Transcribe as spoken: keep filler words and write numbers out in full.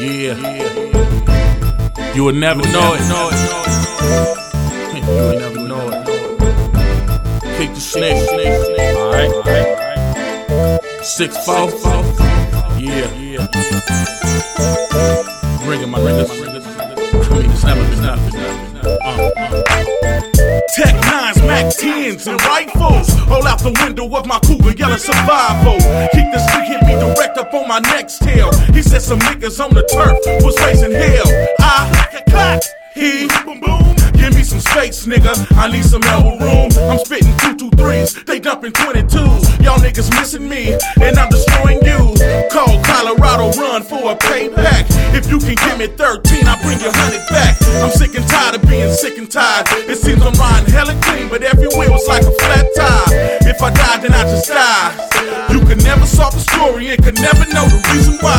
Yeah, you would never know it. You would never know it. Kick the snake. Alright, six four. Yeah, bring it, my niggas. I mean, it's never been nothing. Uh, uh. Tech nines, Mac tens, and rifles. Hold out the window of my Cougar, yelling survival. Keep the stick, hit me direct up on my next tail. He said some niggas on the turf was raising hell. I clack, he boom boom. Give me some space, nigga. I need some elbow room. I'm spitting two two threes, they dumping twenty-twos. Y'all niggas missing me, and I'm destroying you. Call Colorado, run for a payback. If you can give me thirteen, I'll bring your hundred back. I'm sick and tired of being sick and tired. It seems I'm riding hella clean, but everywhere was like a flat tire. If I die, then I just die. You could never solve the story and could never know the reason why.